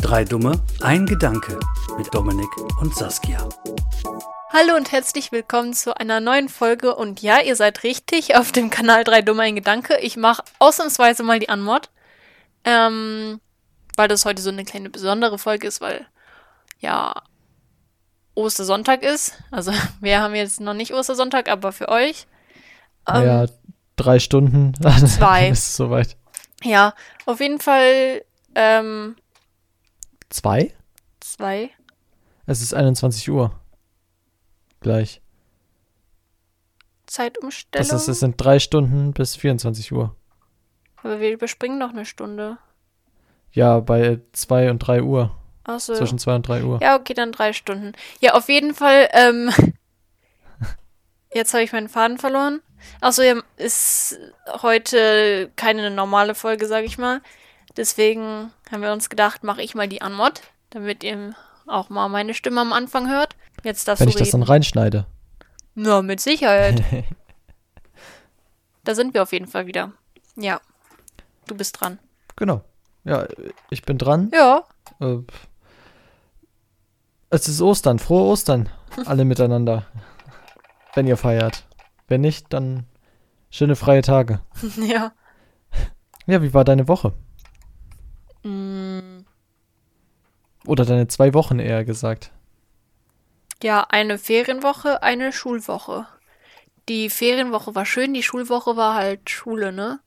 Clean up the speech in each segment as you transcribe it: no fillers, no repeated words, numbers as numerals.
Drei Dumme, ein Gedanke mit Dominik und Saskia. Hallo und herzlich willkommen zu einer neuen Folge. Und ja, ihr seid richtig auf dem Kanal Drei Dumme, ein Gedanke. Ich mache ausnahmsweise mal die Anmod, weil das heute so eine kleine besondere Folge ist, weil ja Ostersonntag ist. Also wir haben jetzt noch nicht Ostersonntag, aber für euch. Ja, 3 Stunden. 2. Ist es soweit. Ja, auf jeden Fall 2? 2. Es ist 21 Uhr. Gleich. Zeitumstellung. Das heißt, es sind 3 Stunden bis 24 Uhr. Aber wir überspringen noch eine Stunde. Ja, bei 2 und 3 Uhr. Ach so. Zwischen 2 und 3 Uhr. Ja, okay, dann 3 Stunden. Ja, auf jeden Fall, jetzt habe ich meinen Faden verloren. Achso, ja, ist heute keine normale Folge, sage ich mal. Deswegen haben wir uns gedacht, mache ich mal die Anmod, damit ihr auch mal meine Stimme am Anfang hört. Jetzt darfst Wenn du ich das dann reden. reinschneide. Ja, mit Sicherheit. Da sind wir auf jeden Fall wieder. Ja, du bist dran. Genau. Ja, ich bin dran. Ja. Es ist Ostern. Frohe Ostern. Alle miteinander. Wenn ihr feiert. Wenn nicht, dann schöne freie Tage. Ja. Ja, wie war deine Woche? Oder deine 2 Wochen eher gesagt. Ja, eine Ferienwoche, eine Schulwoche. Die Ferienwoche war schön, die Schulwoche war halt Schule, ne?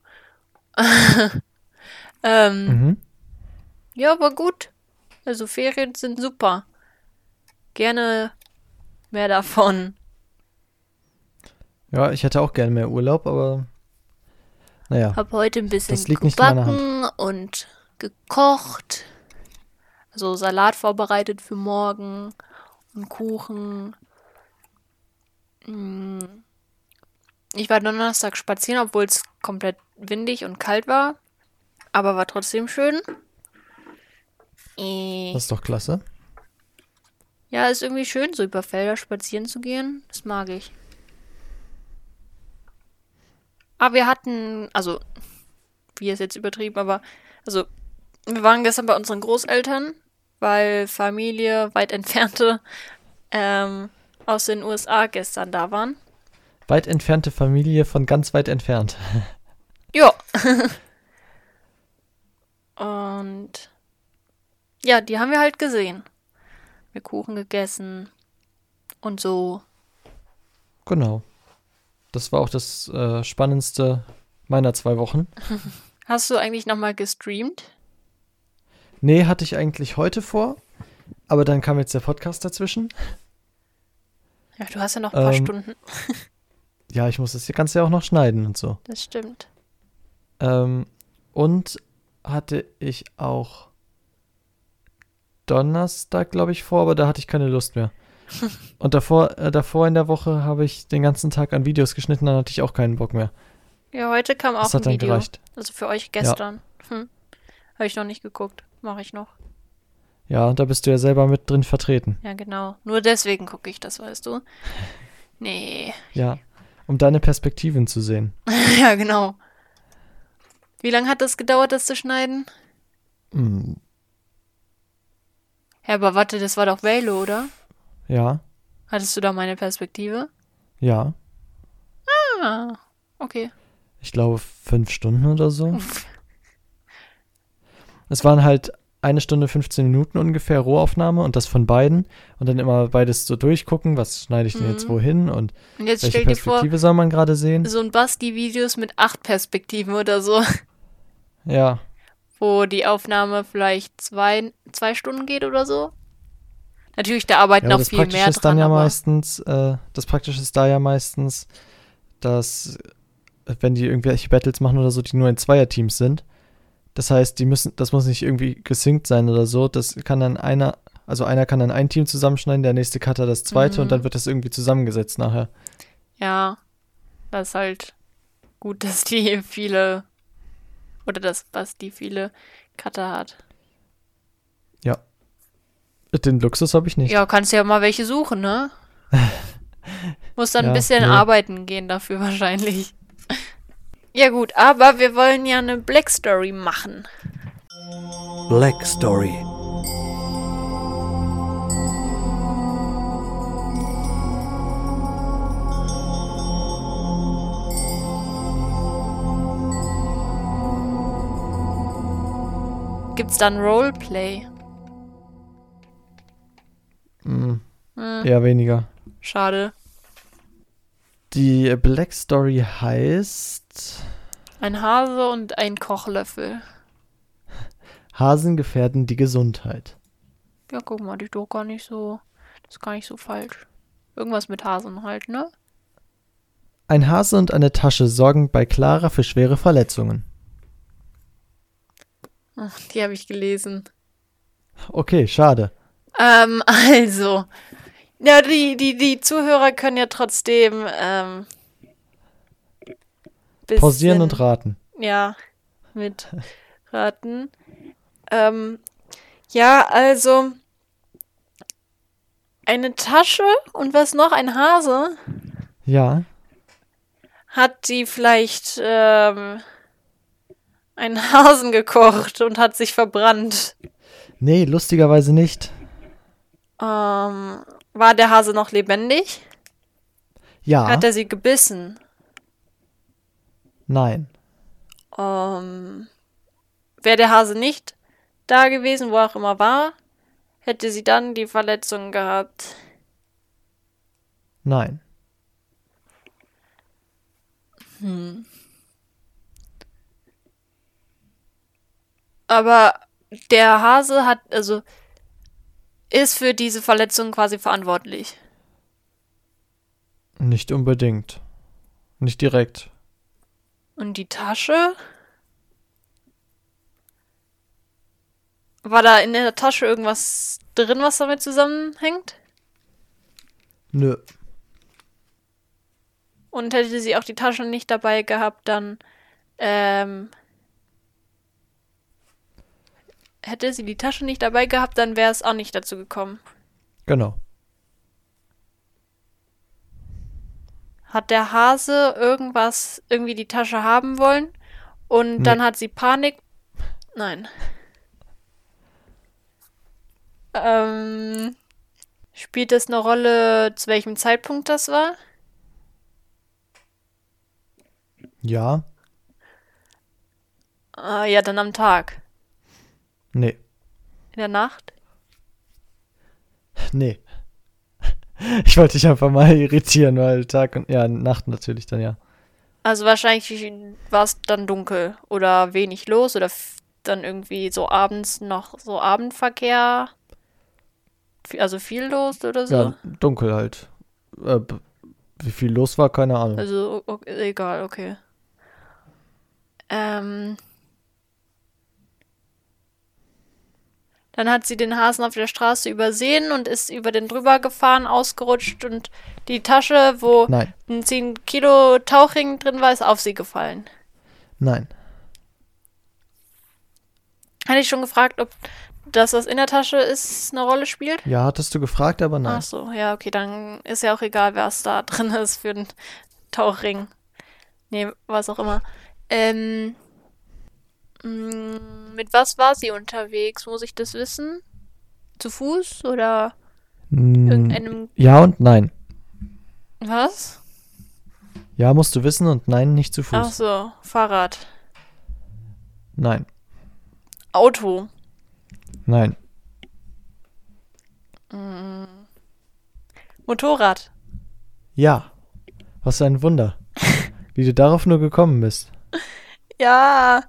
Ja, war gut. Also Ferien sind super. Gerne mehr davon. Ja, ich hätte auch gerne mehr Urlaub, aber naja. Hab heute ein bisschen Das liegt nicht in meiner gebacken und gekocht. Also Salat vorbereitet für morgen und Kuchen. Ich war Donnerstag spazieren, obwohl es komplett windig und kalt war. Aber war trotzdem schön. Das ist doch klasse. Ja, ist irgendwie schön, so über Felder spazieren zu gehen. Das mag ich. Aber wir hatten, also, wie ist jetzt übertrieben, aber, also, wir waren gestern bei unseren Großeltern, weil Familie, weit entfernte, aus den USA gestern da waren. Weit entfernte Familie von ganz weit entfernt. Ja. Und ja, die haben wir halt gesehen. Wir Kuchen gegessen und so. Genau. Das war auch das Spannendste meiner 2 Wochen. Hast du eigentlich nochmal gestreamt? Nee, hatte ich eigentlich heute vor, aber dann kam jetzt der Podcast dazwischen. Ja, du hast ja noch ein paar Stunden. Ja, ich muss das Ganze ja auch noch schneiden und so. Das stimmt. Und hatte ich auch Donnerstag, glaube ich, vor, aber da hatte ich keine Lust mehr. Und davor in der Woche habe ich den ganzen Tag an Videos geschnitten, dann hatte ich auch keinen Bock mehr. Ja, heute kam auch Das hat ein dann Video. gereicht. Also für euch gestern. Ja. Habe ich noch nicht geguckt. Mache ich noch. Ja, da bist du ja selber mit drin vertreten. Ja, genau. Nur deswegen gucke ich das, weißt du. Nee. Ja, um deine Perspektiven zu sehen. Ja, genau. Wie lange hat das gedauert, das zu schneiden? Ja, aber warte, das war doch Velo, oder? Ja. Hattest du da meine Perspektive? Ja. Ah, okay. Ich glaube 5 Stunden oder so. Es waren halt 1 Stunde 15 Minuten ungefähr Rohaufnahme und das von beiden. Und dann immer beides so durchgucken, was schneide ich denn jetzt wohin und jetzt welche stell dir vor, Perspektive soll man gerade sehen. so ein Basti-Videos mit 8 Perspektiven oder so, Ja. wo die Aufnahme vielleicht 2 Stunden geht oder so. Natürlich, da arbeiten Ja, noch das viel Praktische mehr ist dann dran, ja aber meistens, das Praktische ist da ja meistens, dass wenn die irgendwelche Battles machen oder so, die nur in Zweierteams sind. Das heißt, das muss nicht irgendwie gesynkt sein oder so. Das kann dann einer kann dann ein Team zusammenschneiden, der nächste Cutter das zweite und dann wird das irgendwie zusammengesetzt nachher. ja, das ist halt gut, dass die viele, oder dass Basti viele Cutter hat. Ja. Den Luxus habe ich nicht. Ja, kannst ja mal welche suchen, ne? Muss dann ein Ja, bisschen nee. arbeiten gehen dafür wahrscheinlich. Ja gut, aber wir wollen ja eine Black Story machen. Black Story. Gibt's dann Roleplay? Eher weniger. Schade. Die Black Story heißt Ein Hase und ein Kochlöffel. Hasen gefährden die Gesundheit. Ja, guck mal, die ist doch gar nicht so. Das ist gar nicht so falsch. Irgendwas mit Hasen halt, ne? Ein Hase und eine Tasche sorgen bei Clara für schwere Verletzungen. Ach, die habe ich gelesen. Okay, schade. Also. Ja, die Zuhörer können ja trotzdem Pausieren und raten. Ja, mit raten. Ja, also eine Tasche und was noch? Ein Hase? Ja. Hat die vielleicht einen Hasen gekocht und hat sich verbrannt? Nee, lustigerweise nicht. War der Hase noch lebendig? Ja. Hat er sie gebissen? Nein. Wäre der Hase nicht da gewesen, wo er auch immer war, hätte sie dann die Verletzung gehabt? Nein. Aber der Hase ist für diese Verletzung quasi verantwortlich. Nicht unbedingt. Nicht direkt. Und die Tasche? War da in der Tasche irgendwas drin, was damit zusammenhängt? Nö. Und hätte sie auch die Tasche nicht dabei gehabt, dann, hätte sie die Tasche nicht dabei gehabt, dann wäre es auch nicht dazu gekommen. Genau. Hat der Hase irgendwie die Tasche haben wollen und Nee. dann hat sie Panik? Nein. Spielt es eine Rolle, zu welchem Zeitpunkt das war? Ja. Ja, dann am Tag. Nee. In der Nacht? Nee. Ich wollte dich einfach mal irritieren, weil Tag und Nacht natürlich dann ja. Also wahrscheinlich war es dann dunkel oder wenig los oder dann irgendwie so abends noch so Abendverkehr. Also viel los oder so. Ja, dunkel halt. Wie viel los war, keine Ahnung. Also egal, okay. Dann hat sie den Hasen auf der Straße übersehen und ist über den drüber gefahren, ausgerutscht und die Tasche, wo Nein. ein 10 Kilo Tauchring drin war, ist auf sie gefallen. Nein. Hatte ich schon gefragt, ob das, was in der Tasche ist, eine Rolle spielt? Ja, hattest du gefragt, aber nein. Ach so, ja, okay, dann ist ja auch egal, was da drin ist für einen Tauchring. Nee, was auch immer. Mit was war sie unterwegs? Muss ich das wissen? Zu Fuß oder irgendeinem... Ja und nein. Was? Ja, musst du wissen und nein, nicht zu Fuß. Ach so, Fahrrad. Nein. Auto. Nein. Motorrad. Ja. Was für ein Wunder. Wie du darauf nur gekommen bist. Ja.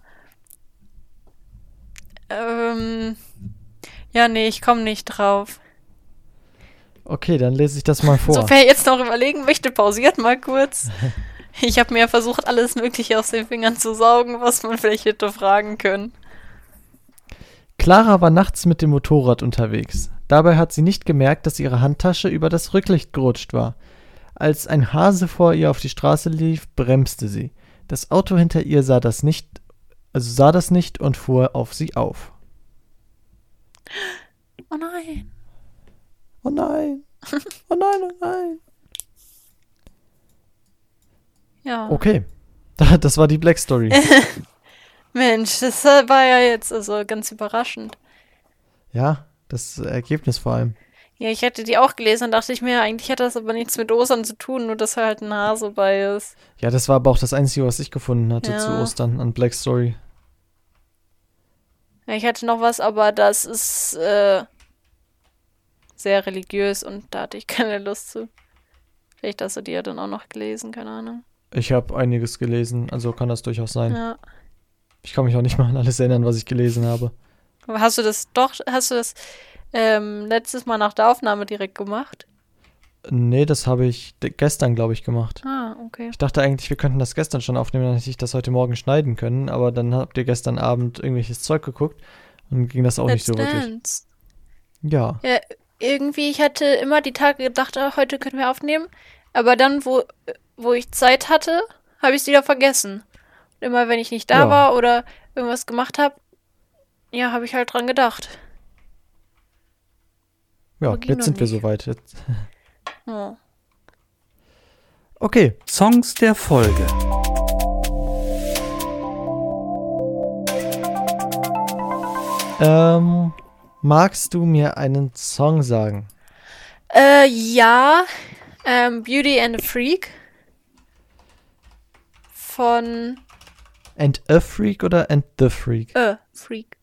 Ja, nee, ich komme nicht drauf. Okay, dann lese ich das mal vor. So, wer jetzt noch überlegen möchte, pausiert mal kurz. Ich habe mir ja versucht, alles Mögliche aus den Fingern zu saugen, was man vielleicht hätte fragen können. Clara war nachts mit dem Motorrad unterwegs. Dabei hat sie nicht gemerkt, dass ihre Handtasche über das Rücklicht gerutscht war. Als ein Hase vor ihr auf die Straße lief, bremste sie. Das Auto hinter ihr sah das nicht und fuhr auf sie auf. Oh nein. Oh nein. Oh nein, oh nein. Ja. Okay. Das war die Black Story. Mensch, das war ja jetzt also ganz überraschend. Ja, das Ergebnis vor allem. Ja, ich hätte die auch gelesen und dachte ich mir, eigentlich hat das aber nichts mit Ostern zu tun, nur dass halt ein Hase bei ist. Ja, das war aber auch das Einzige, was ich gefunden hatte Ja. zu Ostern an Black Story. Ja, ich hatte noch was, aber das ist sehr religiös und da hatte ich keine Lust zu. Vielleicht hast du die ja dann auch noch gelesen, keine Ahnung. Ich habe einiges gelesen, also kann das durchaus sein. Ja. Ich kann mich auch nicht mal an alles erinnern, was ich gelesen habe. Aber hast du das letztes Mal nach der Aufnahme direkt gemacht? Nee, das habe ich gestern, glaube ich, gemacht. Ah, okay. Ich dachte eigentlich, wir könnten das gestern schon aufnehmen, dann hätte ich das heute Morgen schneiden können, aber dann habt ihr gestern Abend irgendwelches Zeug geguckt und ging das auch nicht so wirklich. Dance. Ja. Ja, irgendwie, ich hatte immer die Tage gedacht, heute können wir aufnehmen. Aber dann, wo ich Zeit hatte, habe ich es wieder vergessen. Und immer, wenn ich nicht da Ja. war oder irgendwas gemacht habe, ja, habe ich halt dran gedacht. Ja, Aber ging jetzt noch sind wir nicht. soweit. Jetzt. Oh. Okay. Songs der Folge. Magst du mir einen Song sagen? Ja, Beauty and a Freak von And a Freak oder And the Freak? Freak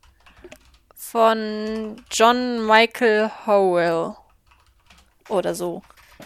von John Michael Howell oder so.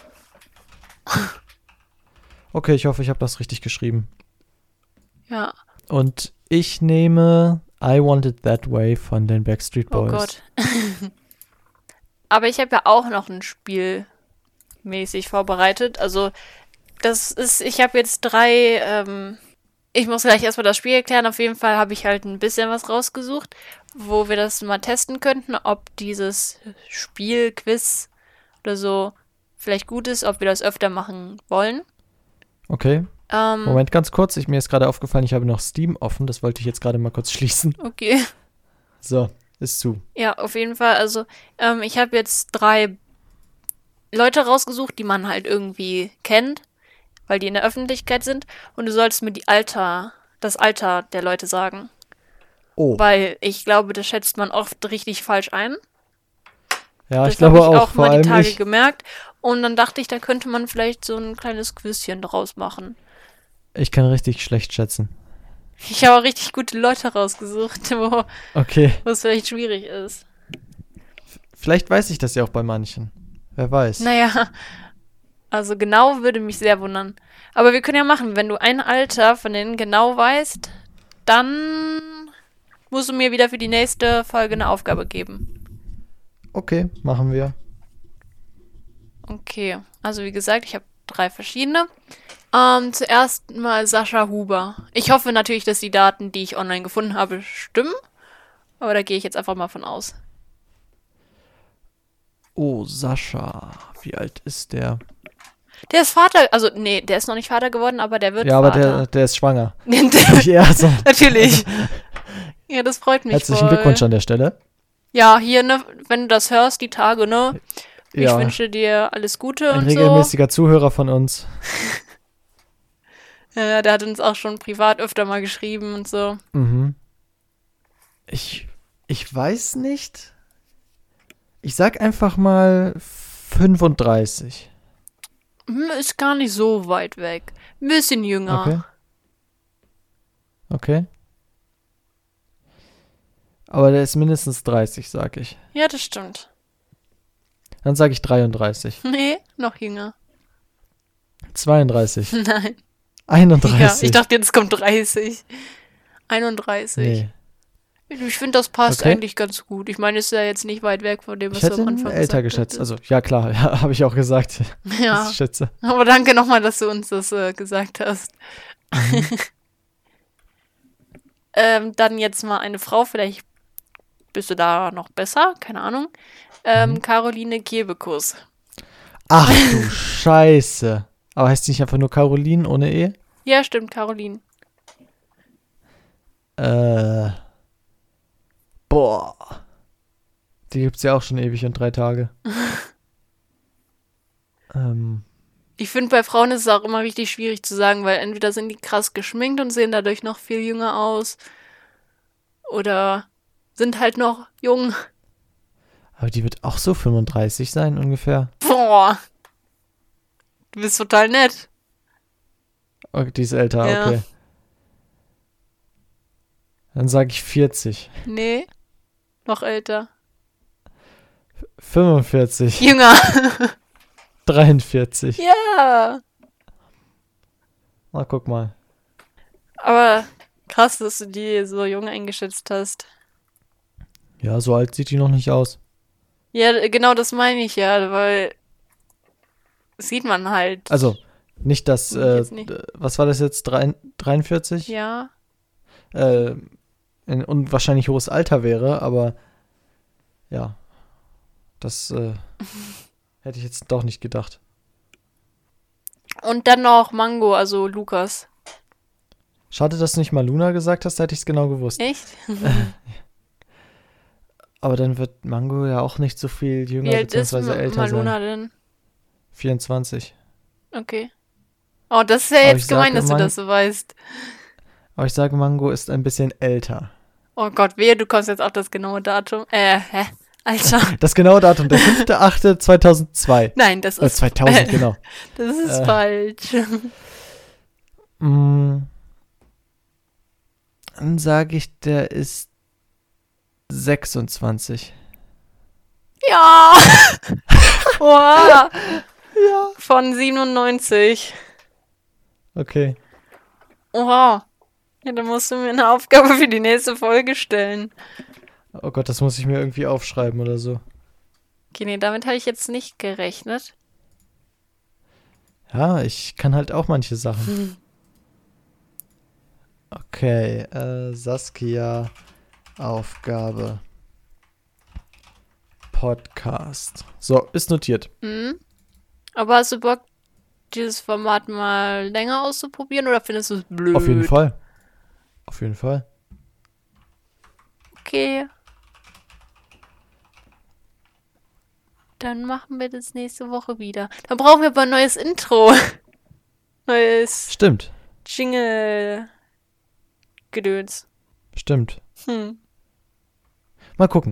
Okay, ich hoffe, ich habe das richtig geschrieben. Ja, Und ich nehme I Want It That Way von den Backstreet oh Boys. Gott. Aber ich habe ja auch noch ein Spiel mäßig vorbereitet. Also, ich habe jetzt 3, ich muss gleich erstmal das Spiel erklären. Auf jeden Fall habe ich halt ein bisschen was rausgesucht, wo wir das mal testen könnten, ob dieses Spiel, Quiz oder so vielleicht gut ist, ob wir das öfter machen wollen. Okay, Moment, ganz kurz. Mir ist gerade aufgefallen, ich habe noch Steam offen. Das wollte ich jetzt gerade mal kurz schließen. Okay. So, ist zu. Ja, auf jeden Fall. Also, ich habe jetzt 3 Leute rausgesucht, die man halt irgendwie kennt, weil die in der Öffentlichkeit sind. Und du sollst mir das Alter der Leute sagen. Oh, Weil ich glaube, das schätzt man oft richtig falsch ein. ja, Das ich glaube habe ich auch. Vor mal die allem Tage ich. gemerkt. Und dann dachte ich, da könnte man vielleicht so ein kleines Quizchen draus machen. Ich kann richtig schlecht schätzen. Ich habe auch richtig gute Leute rausgesucht, wo Okay, es vielleicht schwierig ist. vielleicht weiß ich das ja auch bei manchen. Wer weiß. Naja, also genau würde mich sehr wundern. Aber wir können ja machen, wenn du ein Alter von denen genau weißt, dann musst du mir wieder für die nächste Folge eine Aufgabe geben. Okay, machen wir. Okay, also wie gesagt, ich habe 3 verschiedene. Zuerst mal Sascha Huber. Ich hoffe natürlich, dass die Daten, die ich online gefunden habe, stimmen. Aber da gehe ich jetzt einfach mal von aus. Oh, Sascha. Wie alt ist der? Der ist Vater, also nee, der ist noch nicht Vater geworden, aber der wird Ja, aber Vater. der ist schwanger. Ja, so. Natürlich. Ja, das freut mich Herzlichen voll. Glückwunsch an der Stelle. Ja, hier, ne, wenn du das hörst, die Tage, ne? Ich Ja, wünsche dir alles Gute ein und so. regelmäßiger Zuhörer von uns. Ja, der hat uns auch schon privat öfter mal geschrieben und so. Mhm. Ich weiß nicht. Ich sag einfach mal 35. Ist gar nicht so weit weg. Ein bisschen jünger. Okay. Okay. Aber der ist mindestens 30, sag ich. Ja, das stimmt. Dann sage ich 33. Nee, noch jünger. 32. Nein. 31. Ja, ich dachte, jetzt kommt 30. 31. Nee. Ich finde, das passt Okay. eigentlich ganz gut. Ich meine, ist ja jetzt nicht weit weg von dem, was Ich du hätte am ihn Anfang älter gesagt geschätzt. hattest. Also, ja klar, ja, habe ich auch gesagt. Ja, Ich schätze. aber danke nochmal, dass du uns das gesagt hast. Dann jetzt mal eine Frau, vielleicht bist du da noch besser, keine Ahnung. Caroline Kebekus. Ach du Scheiße. Aber heißt die nicht einfach nur Caroline ohne E? Ja, stimmt, Caroline. Boah. Die gibt's ja auch schon ewig und 3 Tage. Ich finde, bei Frauen ist es auch immer richtig schwierig zu sagen, weil entweder sind die krass geschminkt und sehen dadurch noch viel jünger aus oder sind halt noch jung. Aber die wird auch so 35 sein ungefähr. Boah. Du bist total nett. Okay, die ist älter, Ja. okay. Dann sage ich 40. Nee. Noch älter. 45. Jünger. 43. Ja. Na, guck mal. Aber krass, dass du die so jung eingeschätzt hast. Ja, so alt sieht die noch nicht aus. Ja, genau das meine ich ja, weil sieht man halt. Also, nicht das, Jetzt nicht. was war das jetzt? 43? Ja. Ein unwahrscheinlich hohes Alter wäre, aber ja, das hätte ich jetzt doch nicht gedacht. Und dann noch Mango, also Lukas. Schade, dass du nicht mal Luna gesagt hast, da hätte ich es genau gewusst. Echt? Aber dann wird Mango ja auch nicht so viel jünger Wie alt ist bzw. älter Maluna sein. denn? 24. Okay. Oh, das ist ja Aber jetzt ich gemein, sage, dass du das so weißt. Aber ich sage, Mango ist ein bisschen älter. Oh Gott, wehe, du kommst jetzt auf das genaue Datum. Alter. Das genaue Datum, der 5.8.2002. Nein, das ist 2000, genau. Das ist falsch. Dann sage ich, der ist 26. Ja. Wow. Ja. Von 97. Okay. Oha. Ja, dann musst du mir eine Aufgabe für die nächste Folge stellen. Oh Gott, das muss ich mir irgendwie aufschreiben oder so. Okay, nee, damit habe ich jetzt nicht gerechnet. Ja, ich kann halt auch manche Sachen. Okay, Saskia, Aufgabe. Podcast. So, ist notiert. Mhm. Aber hast du Bock, dieses Format mal länger auszuprobieren oder findest du es blöd? Auf jeden Fall. Auf jeden Fall. Okay. Dann machen wir das nächste Woche wieder. Dann brauchen wir aber ein neues Intro. Neues Stimmt. Jingle-Gedöns. Stimmt. Mal gucken.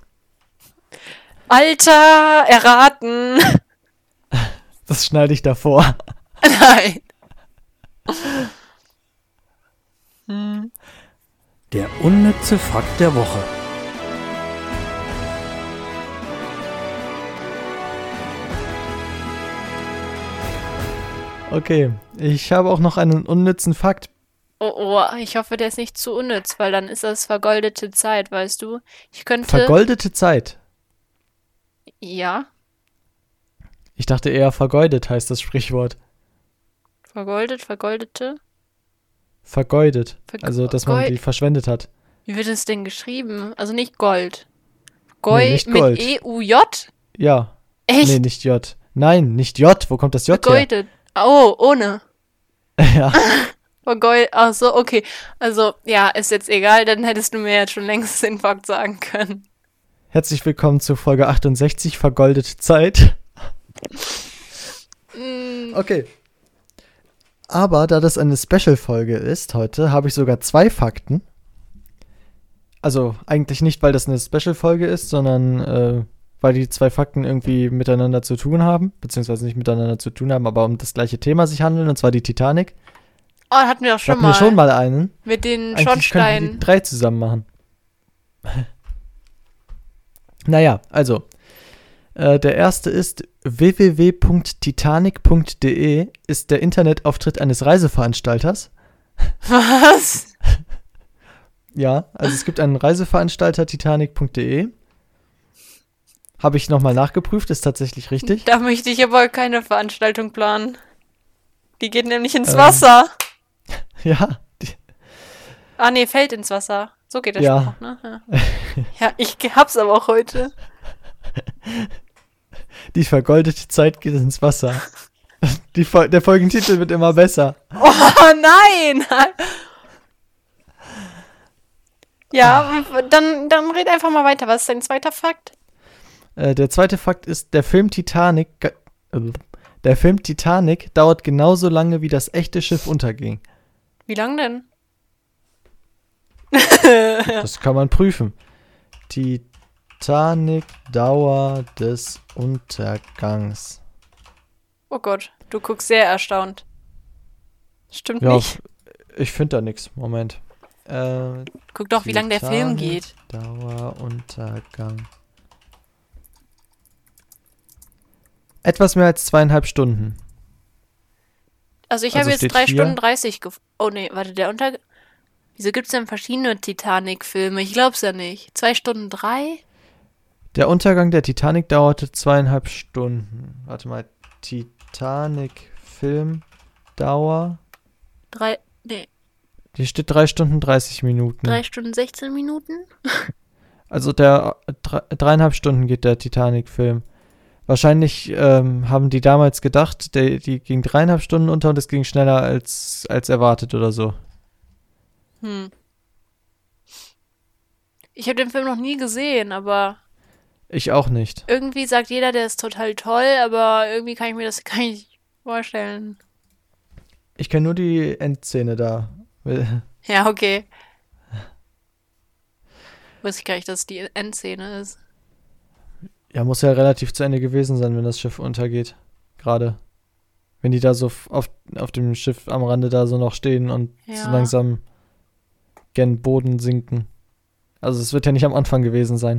Alter, erraten. Das schneide ich davor. Nein. Der unnütze Fakt der Woche. Okay, ich habe auch noch einen unnützen Fakt. Oh, ich hoffe, der ist nicht zu unnütz, weil dann ist das vergoldete Zeit, weißt du? Ich könnte... Vergoldete Zeit. Ja, Ich dachte eher vergeudet heißt das Sprichwort. vergoldete? Vergeudet. Also, dass man die verschwendet hat. Wie wird es denn geschrieben? Also nicht Gold. Nee, nicht Gold. Mit E-U-J? Ja. Echt? Nee, nicht J. Nein, nicht J. Wo kommt das J her? Vergeudet. Oh, ohne. Ja. Ach so, okay. Also, ja, ist jetzt egal, dann hättest du mir jetzt schon längst den Fakt sagen können. Herzlich willkommen zu Folge 68, vergoldete Zeit. Okay. Aber da das eine Special-Folge ist heute, habe ich sogar 2 Fakten. Also eigentlich nicht, weil das eine Special-Folge ist, sondern weil die 2 Fakten irgendwie miteinander zu tun haben. Beziehungsweise nicht miteinander zu tun haben, aber um das gleiche Thema sich handeln, und zwar die Titanic. Oh, hatten wir doch schon Hatten mal. wir schon mal einen. Mit den Eigentlich könnten wir Schornsteinen. die 3 zusammen machen. Naja, also. Der erste ist www.titanic.de ist der Internetauftritt eines Reiseveranstalters. Was? Ja, also es gibt einen Reiseveranstalter, titanic.de. Habe ich nochmal nachgeprüft, ist tatsächlich richtig. Da möchte ich aber keine Veranstaltung planen. Die geht nämlich ins Wasser. Ja, Ah, nee, fällt ins Wasser. So geht der Ja. Spruch, ne? Ja. Ja, ich hab's aber auch heute. die vergoldete Zeit geht ins Wasser. Der Folgentitel wird immer besser. Oh, nein! Ja, dann red einfach mal weiter. Was ist dein zweiter Fakt? Der zweite Fakt ist, der Film Titanic dauert genauso lange, wie das echte Schiff unterging. Wie lang denn? Das kann man prüfen. Titanic, Dauer des Untergangs. Oh Gott, du guckst sehr erstaunt. Stimmt Ja, nicht. ich finde da nichts. Moment. Guck doch, wie lang der Film geht. Daueruntergang. Etwas mehr als 2,5 Stunden. Also ich Also habe jetzt steht 3 hier- Stunden 30 Oh nee, warte, Wieso gibt's denn verschiedene Titanic-Filme? Ich glaub's ja nicht. 2 Stunden 3? Der Untergang der Titanic dauerte 2,5 Stunden. Warte mal, Titanic-Filmdauer. Nee, Hier steht 3 Stunden 30 Minuten. 3 Stunden 16 Minuten? Also der 3,5 Stunden geht der Titanic-Film. Wahrscheinlich haben die damals gedacht, die ging 3,5 Stunden unter und es ging schneller als erwartet oder so. Ich habe den Film noch nie gesehen, aber Ich auch nicht. irgendwie sagt jeder, der ist total toll, aber irgendwie kann ich mir das gar nicht vorstellen. Ich kenne nur die Endszene da. Ja, okay. Wusste ich gar nicht, dass es die Endszene ist. Ja, muss ja relativ zu Ende gewesen sein, wenn das Schiff untergeht. Gerade. Wenn die da so auf dem Schiff am Rande da so noch stehen und so Ja. langsam gen Boden sinken. Also es wird ja nicht am Anfang gewesen sein.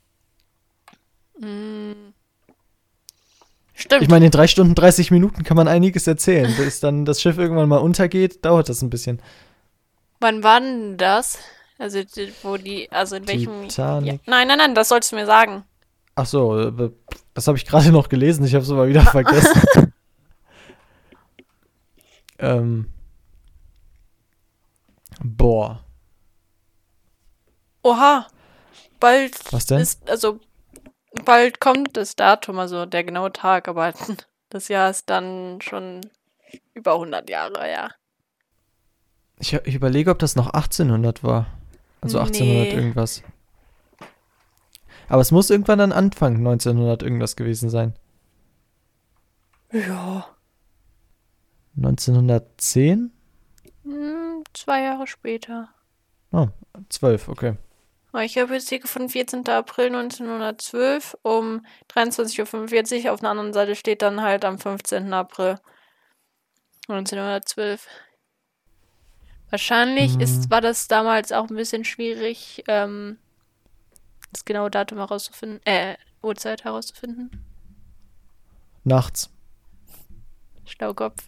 Stimmt. Ich meine, in 3 Stunden 30 Minuten kann man einiges erzählen. Bis dann das Schiff irgendwann mal untergeht, dauert das ein bisschen. Wann war denn das? Also, in welchem... Titanic. Ja. Nein, das sollst du mir sagen. Ach so, das habe ich gerade noch gelesen. Ich habe es aber wieder vergessen. Boah. Oha. Bald Was denn? bald kommt das Datum, also der genaue Tag, aber das Jahr ist dann schon über 100 Jahre, ja. Ich überlege, ob das noch 1800 war. Also 1800 Nee. irgendwas. Aber es muss irgendwann dann Anfang 1900 irgendwas gewesen sein. Ja. 1910? 2 Jahre später. Oh, 12, okay. Ich habe jetzt hier gefunden, 14. April 1912 um 23:45 Uhr. Auf einer anderen Seite steht dann halt am 15. April 1912. Wahrscheinlich war das damals auch ein bisschen schwierig, das genaue Datum herauszufinden, Uhrzeit herauszufinden. Nachts. Schlaukopf.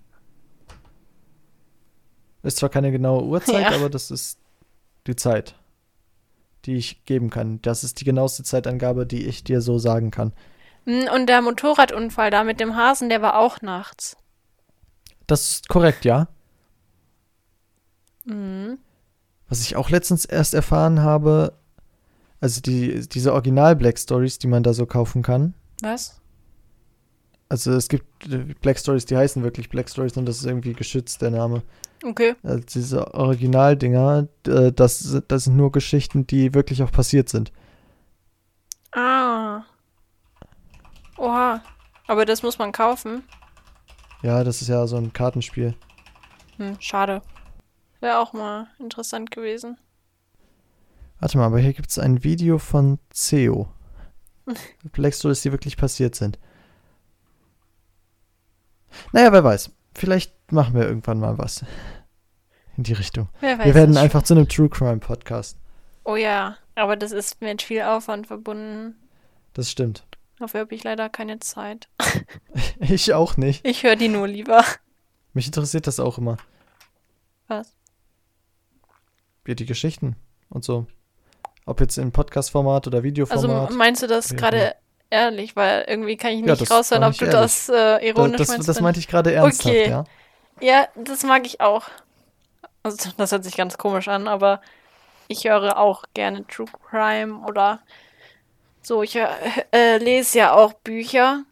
Ist zwar keine genaue Uhrzeit, Ja. aber das ist die Zeit, die ich geben kann. Das ist die genaueste Zeitangabe, die ich dir so sagen kann. Und der Motorradunfall da mit dem Hasen, der war auch nachts. Das ist korrekt, ja. Mhm. Was ich auch letztens erst erfahren habe, also diese Original-Black Stories, die man da so kaufen kann. Was? Also es gibt Black Stories, die heißen wirklich Black Stories und das ist irgendwie geschützt, der Name. Okay. Also diese Originaldinger, das sind nur Geschichten, die wirklich auch passiert sind. Ah. Oha. Aber das muss man kaufen. Ja, das ist ja so ein Kartenspiel. Schade. Wäre auch mal interessant gewesen. Warte mal, aber hier gibt es ein Video von CEO. Black Stories, die wirklich passiert sind. Naja, wer weiß. Vielleicht machen wir irgendwann mal was in die Richtung. Wer weiß Wir werden das einfach zu einem True Crime Podcast. Oh ja, aber das ist mit viel Aufwand verbunden. Das stimmt. Dafür habe ich leider keine Zeit. Ich auch nicht. Ich höre die nur lieber. Mich interessiert das auch immer. Was? Wie die Geschichten und so. Ob jetzt in Podcast-Format oder Also Videoformat. meinst du das Wie auch gerade ehrlich? Weil irgendwie kann ich Ja, nicht das raushören, war ob nicht du ehrlich. das ironisch meinst. Das meinte ich gerade ernsthaft, Okay. ja. Ja, das mag ich auch. Also, das hört sich ganz komisch an, aber ich höre auch gerne True Crime oder so. Ich lese ja auch Bücher,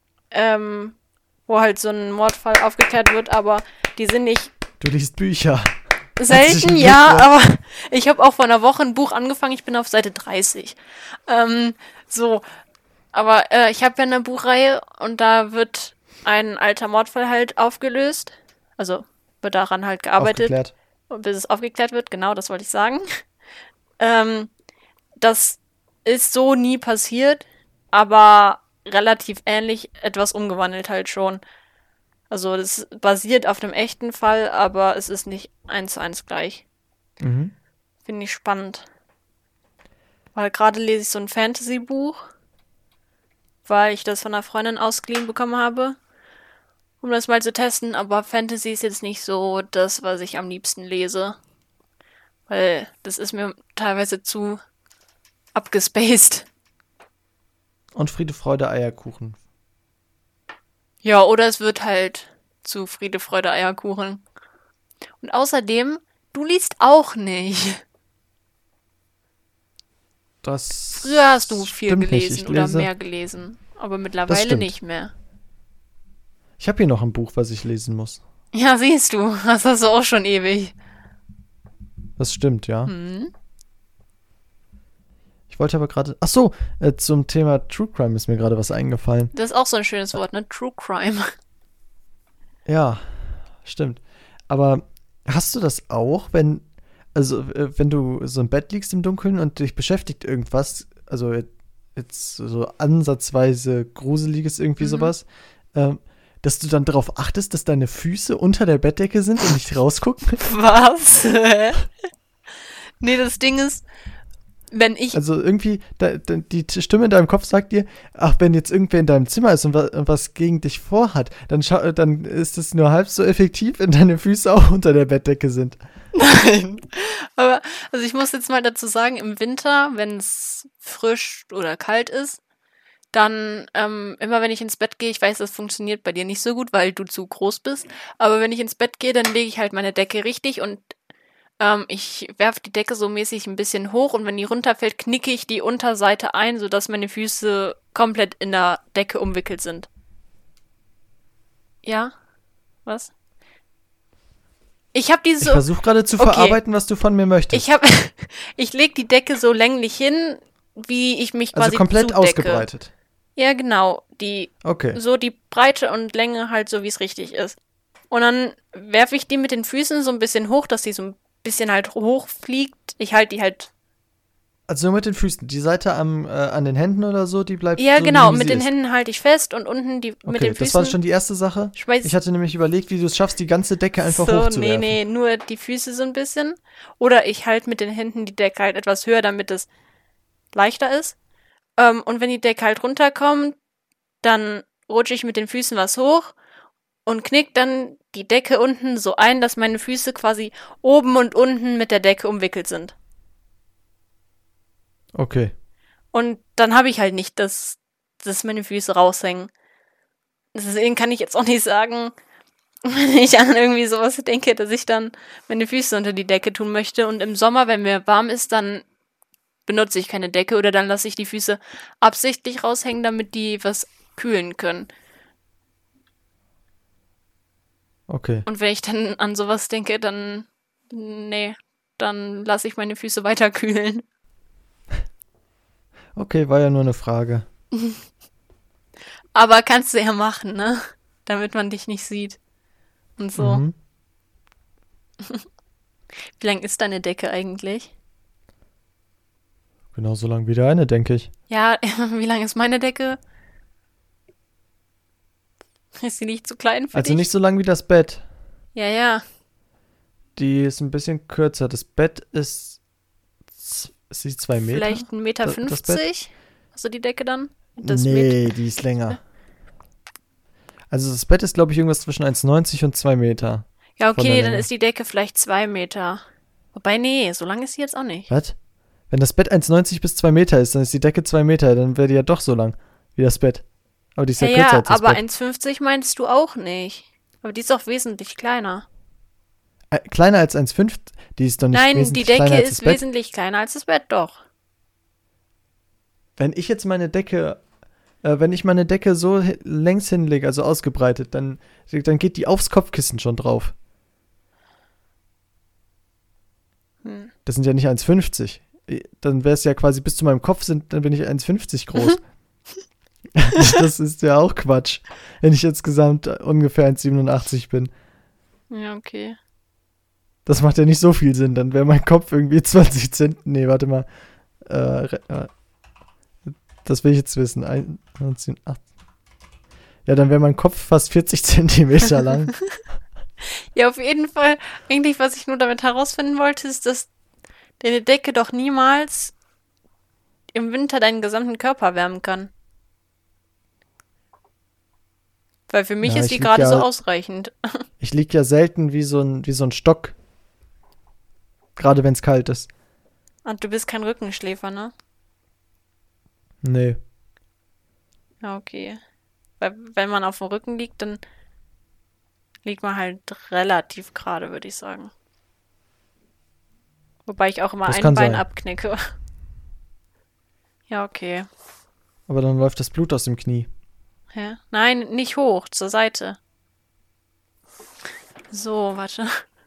wo halt so ein Mordfall aufgeklärt wird, aber die sind nicht Du liest Bücher. selten, Herzlichen ja, Glückwunsch. aber ich habe auch vor einer Woche ein Buch angefangen, ich bin auf Seite 30. So, aber ich habe ja eine Buchreihe und da wird ein alter Mordfall halt aufgelöst. Also wird daran halt gearbeitet, Aufgeklärt. bis es aufgeklärt wird. Genau, das wollte ich sagen. Das ist so nie passiert, aber relativ ähnlich, etwas umgewandelt halt schon. Also das basiert auf einem echten Fall, aber es ist nicht 1:1 gleich. Mhm. Finde ich spannend. Weil gerade lese ich so ein Fantasy-Buch, weil ich das von einer Freundin ausgeliehen bekommen habe, um das mal zu testen. Aber Fantasy ist jetzt nicht so das, was ich am liebsten lese. Weil das ist mir teilweise zu abgespaced. Und Friede, Freude, Eierkuchen. Ja, oder es wird halt zu Friede, Freude, Eierkuchen. Und außerdem, du liest auch nicht. Früher hast du viel stimmt nicht. gelesen Ich oder lese- mehr gelesen, aber Das mittlerweile stimmt. nicht mehr. Ich habe hier noch ein Buch, was ich lesen muss. Ja, siehst du, das hast du auch schon ewig. Das stimmt, ja. Hm. Ich wollte aber gerade. Ach so, zum Thema True Crime ist mir gerade was eingefallen. Das ist auch so ein schönes Wort, ne? True Crime. Ja, stimmt. Aber hast du das auch, wenn du so im Bett liegst im Dunkeln und dich beschäftigt irgendwas, also jetzt so ansatzweise Gruseliges, irgendwie sowas, dass du dann darauf achtest, dass deine Füße unter der Bettdecke sind und nicht rausgucken? Was? Nee, das Ding ist, wenn ich... Also irgendwie, die Stimme in deinem Kopf sagt dir, ach, wenn jetzt irgendwer in deinem Zimmer ist und was gegen dich vorhat, dann ist es nur halb so effektiv, wenn deine Füße auch unter der Bettdecke sind. Nein. Aber, also ich muss jetzt mal dazu sagen, im Winter, wenn es frisch oder kalt ist, dann immer wenn ich ins Bett gehe, ich weiß, das funktioniert bei dir nicht so gut, weil du zu groß bist, aber wenn ich ins Bett gehe, dann lege ich halt meine Decke richtig und ich werfe die Decke so mäßig ein bisschen hoch und wenn die runterfällt, knicke ich die Unterseite ein, sodass meine Füße komplett in der Decke umwickelt sind. Ja? Was? Ich habe Ich versuche gerade zu verarbeiten, was du von mir möchtest. Ich lege die Decke so länglich hin, wie ich mich quasi Also komplett zudecke. ausgebreitet. Ja, genau. Okay. So die Breite und Länge halt so, wie es richtig ist. Und dann werfe ich die mit den Füßen so ein bisschen hoch, dass die so ein bisschen halt hochfliegt. Ich halte die halt. Also nur mit den Füßen. Die Seite an den Händen oder so, die bleibt Ja, so genau. wie mit sie den ist. Händen halte ich fest und unten mit Okay, den Füßen. das war schon die erste Sache. Ich hatte nämlich überlegt, wie du es schaffst, die ganze Decke einfach hochzuwerfen. Nee, nur die Füße so ein bisschen. Oder ich halte mit den Händen die Decke halt etwas höher, damit es leichter ist. Und wenn die Decke halt runterkommt, dann rutsche ich mit den Füßen was hoch und knick dann die Decke unten so ein, dass meine Füße quasi oben und unten mit der Decke umwickelt sind. Okay. Und dann habe ich halt nicht, dass meine Füße raushängen. Deswegen kann ich jetzt auch nicht sagen, wenn ich an irgendwie sowas denke, dass ich dann meine Füße unter die Decke tun möchte. Und im Sommer, wenn mir warm ist, dann benutze ich keine Decke oder dann lasse ich die Füße absichtlich raushängen, damit die was kühlen können. Okay. Und wenn ich dann an sowas denke, dann lasse ich meine Füße weiter kühlen. Okay, war ja nur eine Frage. Aber kannst du ja machen, ne? Damit man dich nicht sieht. Und so. Mhm. Wie lang ist deine Decke eigentlich? Genauso lang wie deine, denke ich. Ja, wie lang ist meine Decke? Ist sie nicht zu klein für Also dich? nicht so lang wie das Bett. Ja. Die ist ein bisschen kürzer. Das Bett ist sie 2 Meter? Vielleicht 1,50 Meter? Das Bett? Hast du die Decke dann? Nee, die ist länger. Also das Bett ist, glaube ich, irgendwas zwischen 1,90 und 2 Meter. Ja, von der okay, dann Länge. ist die Decke vielleicht 2 Meter. Wobei, nee, so lang ist sie jetzt auch nicht. Was? Wenn das Bett 1,90 bis 2 Meter ist, dann ist die Decke 2 Meter. Dann wäre die ja doch so lang wie das Bett. Aber die ist ja kürzer als das aber Bett. 1,50 meinst du auch nicht. Aber die ist auch wesentlich kleiner. Kleiner als 1,5? Die ist doch nicht Nein, die wesentlich kleiner Decke als das ist Bett. wesentlich kleiner als das Bett, doch. Wenn ich jetzt meine Decke so längs hinlege, also ausgebreitet, dann geht die aufs Kopfkissen schon drauf. Das sind ja nicht 1,50. Dann wäre es ja quasi bis zu meinem Kopf dann bin ich 1,50 groß. Das ist ja auch Quatsch, wenn ich insgesamt ungefähr 1,87 bin. Ja, okay. Das macht ja nicht so viel Sinn. Dann wäre mein Kopf irgendwie 20 Zentimeter. Nee, warte mal. Das will ich jetzt wissen. 19, 8. Ja, dann wäre mein Kopf fast 40 Zentimeter lang. Ja, auf jeden Fall. Eigentlich, was ich nur damit herausfinden wollte, ist, dass deine Decke doch niemals im Winter deinen gesamten Körper wärmen kann. Weil für mich Ja, ist ich die lieg gerade ja- so ausreichend. Ich lieg ja selten wie so ein Stock. Gerade wenn es kalt ist. Und du bist kein Rückenschläfer, ne? Nee. Ja, okay. Weil wenn man auf dem Rücken liegt, dann liegt man halt relativ gerade, würde ich sagen. Wobei ich auch immer Das ein kann Bein sein. abknicke. Ja, okay. Aber dann läuft das Blut aus dem Knie. Hä? Nein, nicht hoch, zur Seite. So, warte.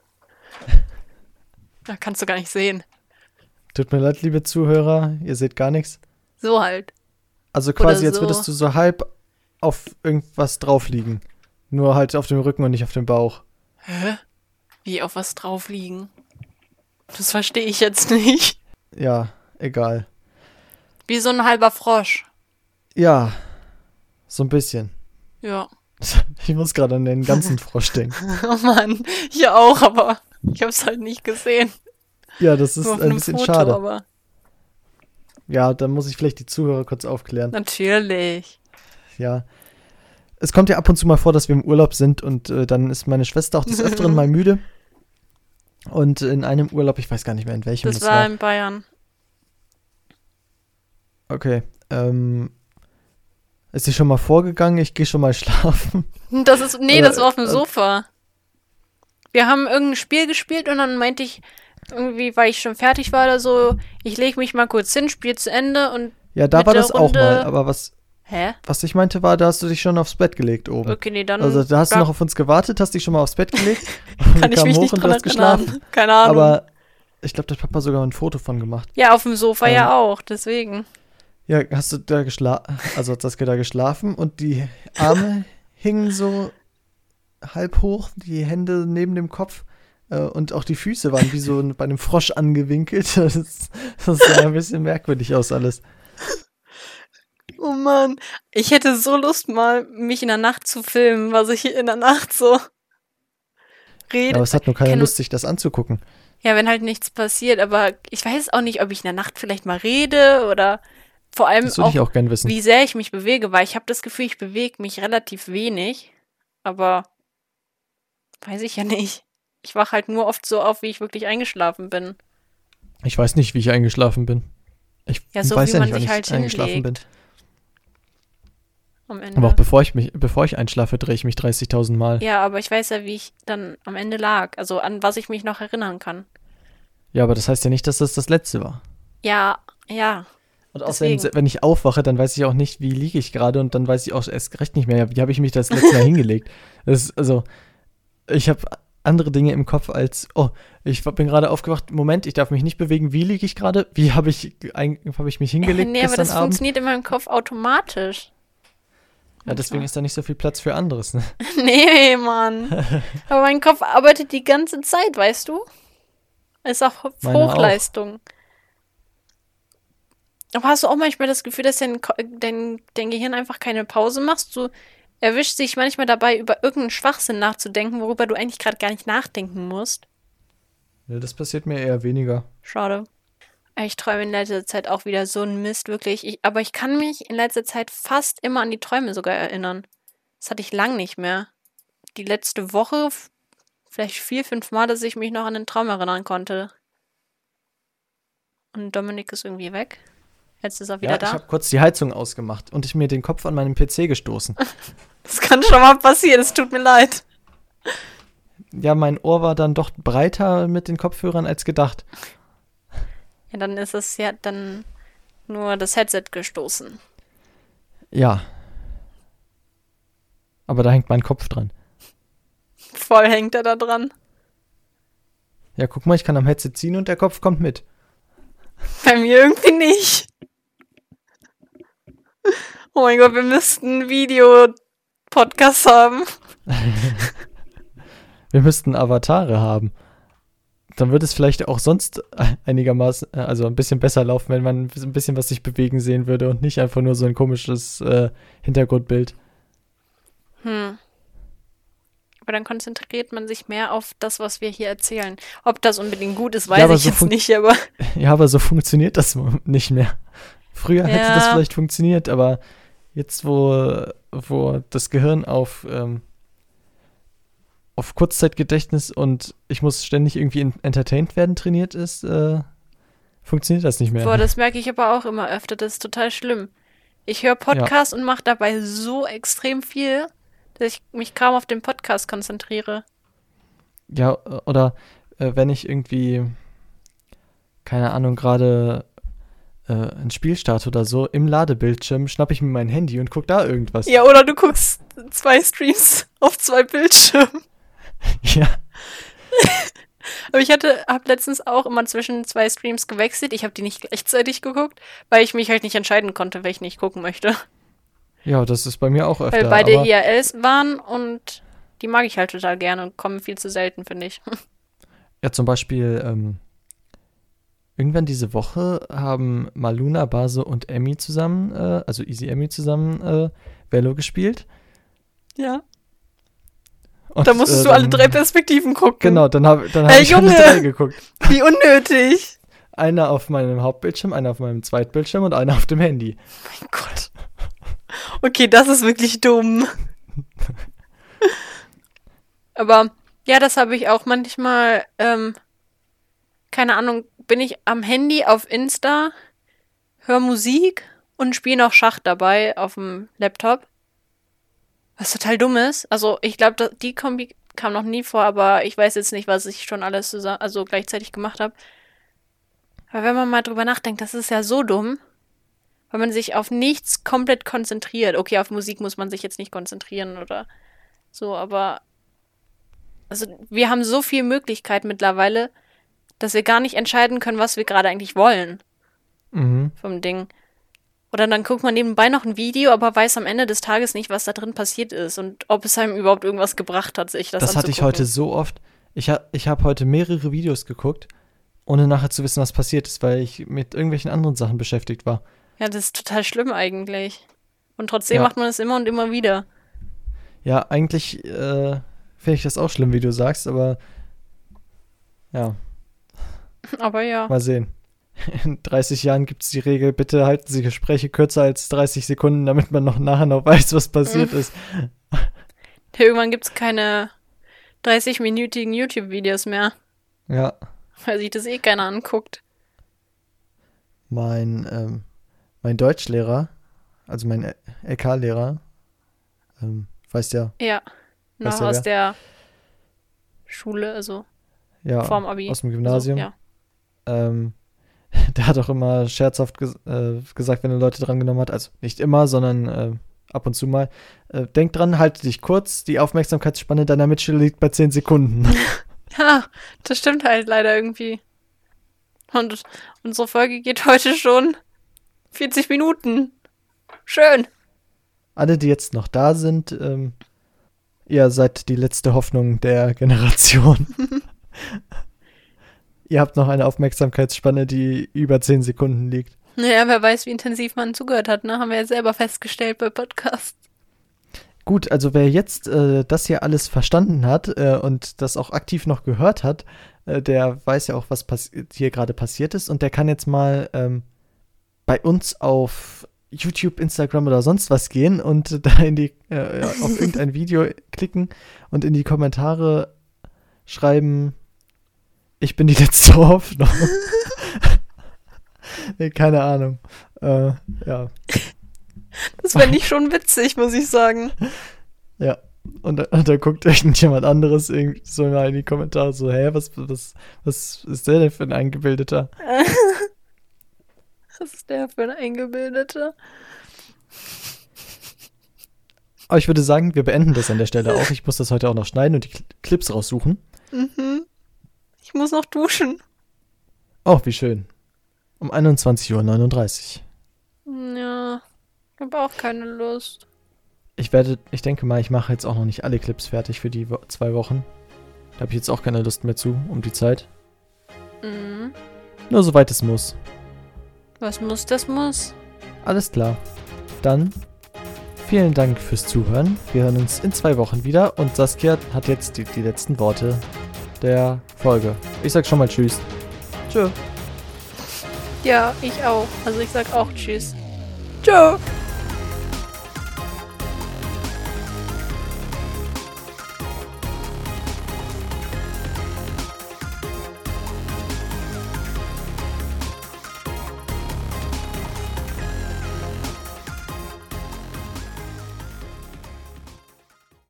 Da kannst du gar nicht sehen. Tut mir leid, liebe Zuhörer, ihr seht gar nichts. So halt. Also quasi, Oder als so. würdest du so halb auf irgendwas drauf liegen. Nur halt auf dem Rücken und nicht auf dem Bauch. Hä? Wie auf was drauf liegen? Das verstehe ich jetzt nicht. Ja, egal. Wie so ein halber Frosch. Ja, so ein bisschen. Ja. Ich muss gerade an den ganzen Frosch denken. Oh Mann, ich auch, aber ich hab's halt nicht gesehen. Ja, das ist Nur auf ein einem bisschen Foto, schade. aber Ja, dann muss ich vielleicht die Zuhörer kurz aufklären. natürlich. Ja. Es kommt ja ab und zu mal vor, dass wir im Urlaub sind und dann ist meine Schwester auch des Öfteren mal müde. Und in einem Urlaub, ich weiß gar nicht mehr in welchem Das war in Bayern. Okay, ist sie schon mal vorgegangen? Ich gehe schon mal schlafen. Das ist, nee, Oder- das war auf dem Sofa. Wir haben irgendein Spiel gespielt und dann meinte ich, irgendwie, weil ich schon fertig war oder so, ich lege mich mal kurz hin, Spiel zu Ende und Ja, da Mit war der das auch Runde- mal. Aber hä? was ich meinte war, da hast du dich schon aufs Bett gelegt oben. Okay, nee, dann Also da hast du da noch auf uns gewartet, hast dich schon mal aufs Bett gelegt. kann ich kam mich hoch nicht und du dran hast geschlafen. erinnern. Keine Ahnung. Aber ich glaube, da hat Papa sogar ein Foto von gemacht. Ja, auf dem Sofa Ähm, ja auch, deswegen. Ja, hast du da also hat Saskia da geschlafen und die Arme hingen so halb hoch, die Hände neben dem Kopf und auch die Füße waren wie so bei einem Frosch angewinkelt. Das sah ein bisschen merkwürdig aus alles. Oh Mann, ich hätte so Lust mal, mich in der Nacht zu filmen, was ich in der Nacht so rede. Aber es hat nur keiner Keine- Lust, sich das anzugucken. Ja, wenn halt nichts passiert, aber ich weiß auch nicht, ob ich in der Nacht vielleicht mal rede oder vor allem Das würde auch, ich auch gern wissen. wie sehr ich mich bewege, weil ich habe das Gefühl, ich bewege mich relativ wenig, aber weiß ich ja nicht. Ich wache halt nur oft so auf, wie ich wirklich eingeschlafen bin. Ich weiß nicht, wie ich eingeschlafen bin. Ich Ja, so weiß wie ja man nicht, wann sich ich halt eingeschlafen bin. hinlegt. Am Ende. Aber auch bevor ich einschlafe, drehe ich mich 30.000 Mal. Ja, aber ich weiß ja, wie ich dann am Ende lag. Also an was ich mich noch erinnern kann. Ja, aber das heißt ja nicht, dass das das letzte war. Ja, ja. Und außerdem, Deswegen. wenn ich aufwache, dann weiß ich auch nicht, wie liege ich gerade und dann weiß ich auch erst recht nicht mehr, wie habe ich mich das letzte Mal hingelegt. Also, ich habe andere Dinge im Kopf als, oh, ich bin gerade aufgewacht, Moment, ich darf mich nicht bewegen, wie liege ich gerade? Wie habe ich mich hingelegt Nee, aber gestern das Abend? funktioniert in meinem Kopf automatisch. Ja, deswegen ist da nicht so viel Platz für anderes. Ne? Nee, Mann. Aber mein Kopf arbeitet die ganze Zeit, weißt du? Ist auch auf Meiner auch. Hochleistung. Aber hast du auch manchmal das Gefühl, dass dein Gehirn einfach keine Pause machst? Du erwischst dich manchmal dabei, über irgendeinen Schwachsinn nachzudenken, worüber du eigentlich gerade gar nicht nachdenken musst. Ja, das passiert mir eher weniger. Schade. Ich träume in letzter Zeit auch wieder so einen Mist, wirklich. Aber ich kann mich in letzter Zeit fast immer an die Träume sogar erinnern. Das hatte ich lang nicht mehr. Die letzte Woche vielleicht 4, 5 Mal, dass ich mich noch an den Traum erinnern konnte. Und Dominik ist irgendwie weg. Jetzt ist er wieder Ja, ich da. habe kurz die Heizung ausgemacht und ich mir den Kopf an meinem PC gestoßen. Das kann schon mal passieren, es tut mir leid. Ja, mein Ohr war dann doch breiter mit den Kopfhörern als gedacht. Ja, dann ist es ja dann nur das Headset gestoßen. Ja. Aber da hängt mein Kopf dran. Voll hängt er da dran. Ja, guck mal, ich kann am Headset ziehen und der Kopf kommt mit. Bei mir irgendwie nicht. Oh mein Gott, wir müssten einen Video-Podcast haben. Wir müssten Avatare haben. Dann würde es vielleicht auch sonst einigermaßen, also ein bisschen besser laufen, wenn man ein bisschen was sich bewegen sehen würde und nicht einfach nur so ein komisches Hintergrundbild. Aber dann konzentriert man sich mehr auf das, was wir hier erzählen. Ob das unbedingt gut ist, Ja, weiß aber ich so jetzt nicht, aber Ja, aber so funktioniert das nicht mehr. Früher hätte das ja, vielleicht funktioniert, aber jetzt, wo das Gehirn auf Kurzzeitgedächtnis und ich muss ständig irgendwie entertained werden trainiert ist, funktioniert das nicht boah, mehr. das merke ich aber auch immer öfter. Das ist total schlimm. Ich höre Ja, Podcasts und mache dabei so extrem viel, dass ich mich kaum auf den Podcast konzentriere. ja, oder wenn ich irgendwie, keine Ahnung, gerade ein Spiel starte oder so, im Ladebildschirm schnappe ich mir mein Handy und gucke da irgendwas. Ja, oder du guckst 2 Streams auf 2 Bildschirmen. Ja, Aber ich habe letztens auch immer zwischen 2 Streams gewechselt. Ich habe die nicht gleichzeitig geguckt, weil ich mich halt nicht entscheiden konnte, welchen ich gucken möchte. ja, das ist bei mir auch Weil öfter, beide aber IRLs waren und die mag ich halt total gerne und kommen viel zu selten, finde ich. ja, zum Beispiel, irgendwann diese Woche haben Maluna, Base und Emmy zusammen, also Easy Emmy zusammen, Velo gespielt. Ja. Und Da musstest du alle 3 Perspektiven gucken. genau, dann hab Hey, ich alle Junge! 3 geguckt. Wie unnötig. Einer auf meinem Hauptbildschirm, einer auf meinem Zweitbildschirm und einer auf dem Handy. Mein Gott. Okay, das ist wirklich dumm. Aber ja, das habe ich auch manchmal, keine Ahnung, bin ich am Handy auf Insta, höre Musik und spiele noch Schach dabei auf dem Laptop. Was total dumm ist. Also ich glaube, die Kombi kam noch nie vor, aber ich weiß jetzt nicht, was ich schon alles zusammen, also gleichzeitig gemacht habe. Aber wenn man mal drüber nachdenkt, das ist ja so dumm, weil man sich auf nichts komplett konzentriert. Okay, auf Musik muss man sich jetzt nicht konzentrieren oder so, aber also wir haben so viele Möglichkeiten mittlerweile, dass wir gar nicht entscheiden können, was wir gerade eigentlich wollen Mhm. vom Ding. Oder dann guckt man nebenbei noch ein Video, aber weiß am Ende des Tages nicht, was da drin passiert ist und ob es einem überhaupt irgendwas gebracht hat, sich das Das hatte ich heute so oft. Ich habe heute mehrere Videos geguckt, ohne nachher zu wissen, was passiert ist, weil ich mit irgendwelchen anderen Sachen beschäftigt war. Ja, das ist total schlimm eigentlich. Und trotzdem Ja, macht man es immer und immer wieder. ja, eigentlich finde ich das auch schlimm, wie du sagst, aber ja, Aber ja. mal sehen. In 30 Jahren gibt es die Regel, bitte halten Sie Gespräche kürzer als 30 Sekunden, damit man nachher noch weiß, was passiert ist. Irgendwann gibt es keine 30-minütigen YouTube-Videos mehr, Ja, weil sich das eh keiner anguckt. mein Deutschlehrer, also mein LK-Lehrer, weißt ja, Ja, noch weißt ja aus wer, der Schule, also ja, vorm Abi. aus dem So, Gymnasium, ja. ähm, der hat auch immer scherzhaft gesagt, wenn er Leute drangenommen hat, also nicht immer, sondern ab und zu mal, denk dran, halte dich kurz, die Aufmerksamkeitsspanne deiner Mitschüler liegt bei 10 Sekunden. Ja, das stimmt halt leider irgendwie. Und unsere Folge geht heute schon 40 Minuten. Schön. Alle, die jetzt noch da sind, ihr seid die letzte Hoffnung der Generation. Ihr habt noch eine Aufmerksamkeitsspanne, die über 10 Sekunden liegt. Naja, wer weiß, wie intensiv man zugehört hat, ne? Haben wir ja selber festgestellt bei Podcasts. Gut, also wer jetzt das hier alles verstanden hat und das auch aktiv noch gehört hat, der weiß ja auch, was hier gerade passiert ist und der kann jetzt mal bei uns auf YouTube, Instagram oder sonst was gehen und da auf irgendein Video klicken und in die Kommentare schreiben, ich bin die letzte Hoffnung. Nee, keine Ahnung. Ja. Das fände ich schon witzig, muss ich sagen. Ja. Und da guckt irgendjemand anderes irgendwie so mal in die Kommentare so, hä, was ist der denn für ein Eingebildeter? Was ist der für ein Eingebildeter? Aber ich würde sagen, wir beenden das an der Stelle auch. Ich muss das heute auch noch schneiden und die Clips raussuchen. Mhm. Ich muss noch duschen. Oh, wie schön. Um 21:39 Uhr. Ja, ich habe auch keine Lust. Ich denke mal, ich mache jetzt auch noch nicht alle Clips fertig für die 2 Wochen. Da habe ich jetzt auch keine Lust mehr zu, um die Zeit. Mhm. Nur soweit es muss. Was muss, das muss. Alles klar. Dann vielen Dank fürs Zuhören. Wir hören uns in 2 Wochen wieder und Saskia hat jetzt die letzten Worte der Folge. Ich sag schon mal Tschüss. Tschö. Ja, ich auch. Also ich sag auch Tschüss. Ciao.